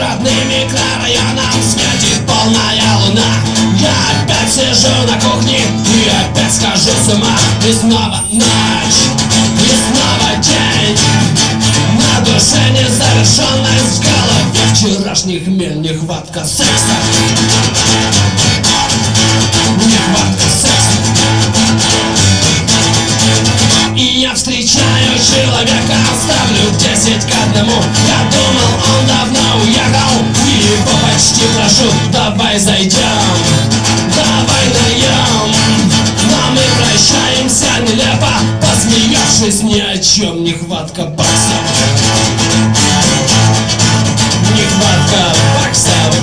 родным микрорайоном светит полная луна. Я опять сижу на кухне и опять схожу с ума. И снова ночь, и снова день. На душе незавершенность, в голове вчерашний хмель. Нехватка секса, нехватка секса. И я встречаю человека, ставлю 10 к 1. Я думал, он давно уехал, и его почти прошу: давай зайдем, давай наем. Но мы прощаемся нелепо, посмеявшись ни о чем. Нехватка баксов, нехватка баксов.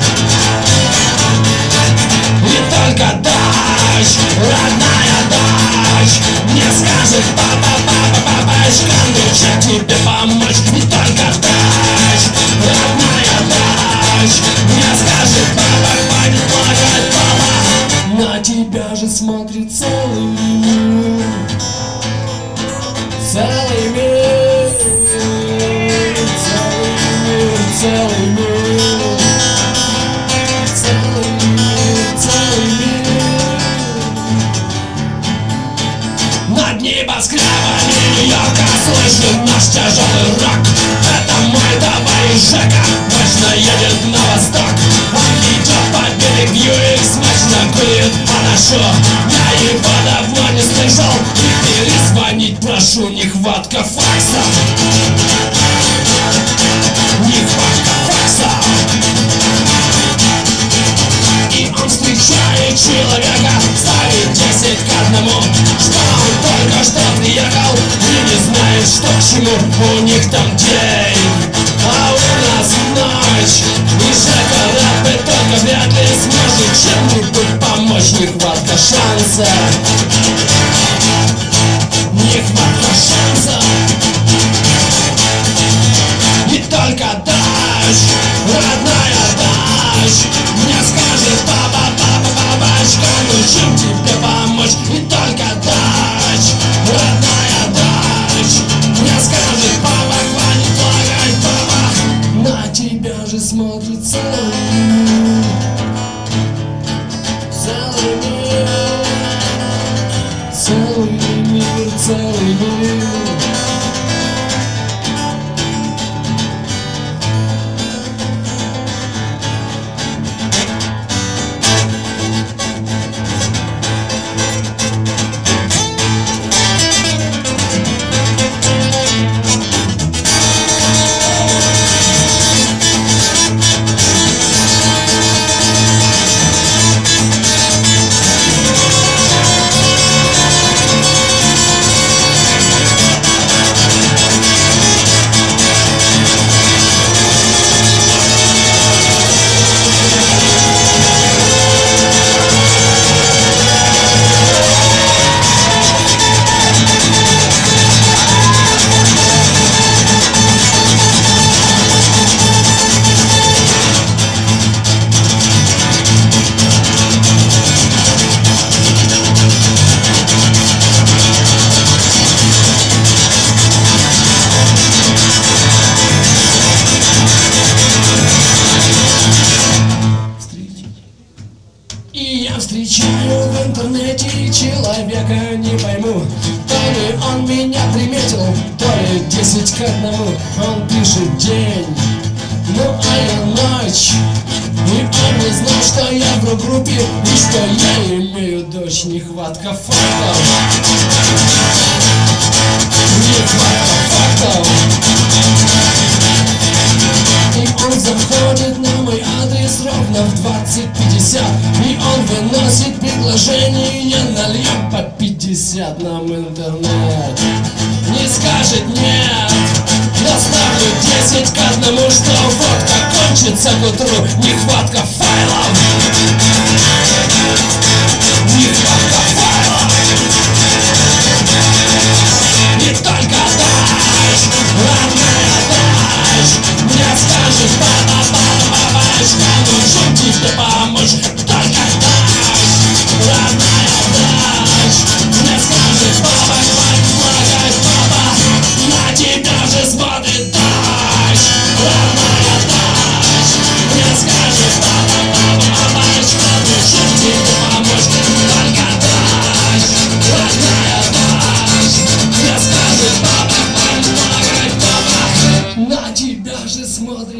И только дождь, родная дождь, мне скажет: папа, папа, папочка, ну чем тебе помочь? И только дождь, родная дождь, мне скажет: папа, хватит плакать, папа. На тебя же смотрит целый мир, целый мир, целый мир, целый мир, целый мир, целый мир. Над небоскребами Нью-Йорка слышен наш тяжелый рок. Это мой давай Жека, мощно едет на восток. Он идет по берегу и смачно курит панашу. Я его давно не слышал и перезвонить прошу. Нехватка факса, нехватка факса. И он встречает человека, ставит 10 к 1, что он только что приехал и не знает, что к чему. У них там день, а у нас ночь. И Жека рэпит, только вряд ли сможет чем-нибудь помочь. Нехватка шанса, нехватка шанса. И только дождь, родная дождь, мне скажет: папа, папа, папочка, ну чем тебе помочь? И только дождь, родная дождь, мне скажет: папа, хватит плакать, папа. На тебя же смотрит целый мир, целый мир, целый мир, целый мир. Встречаю в интернете человека, не пойму, то ли он меня приметил, то ли 10 к 1. Он пишет день, ну а я ночь. И он не знал, что я в рок-группе и что я имею дочь. Нехватка фактов, нехватка фактов. И он заходит на мой адрес ровно в 20:50, и он выносит предложение: нальем по 50 нам интернет. Не скажет нет, но ставлю 10 к 1, что водка кончится к утру. Нехватка файлов, нехватка файлов. И только дождь, родная дождь, мне скажет: папа, папа, папочка, ну чем тебе помочь? Только дождь, родная дождь, мне скажет: папа, хватит плакать, папа. На тебя же смотрит дождь, родная дождь,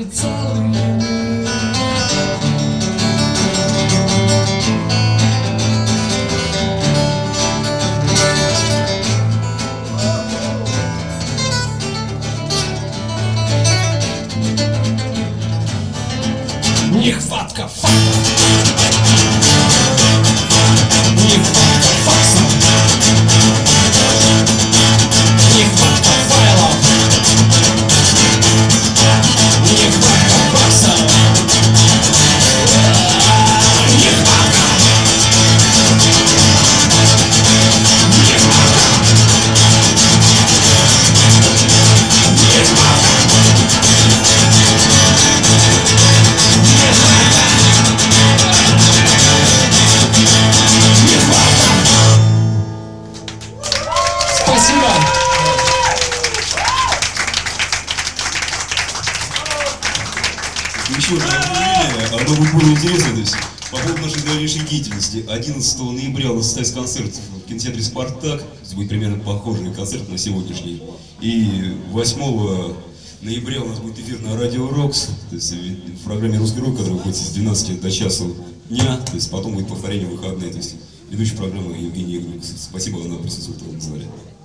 целый мир. Нехватка фактов, нехватка факсов, нехватка файлов, нехватка баксов, нехватка, нехватка, спасибо. Еще одно объявление, оно будет более интересно. То есть, по поводу нашей дальнейшей деятельности. 11 ноября у нас состоится концерт в кинотеатре «Спартак». Это будет примерно похожий концерт на сегодняшний. И 8 ноября у нас будет эфир на Радио Рокс, то есть в программе «Русский рок», который выходит с 12 до часу дня. То есть потом будет повторение в выходные. То есть ведущая программы Евгений Игорев. Спасибо, она присутствует в этом зале.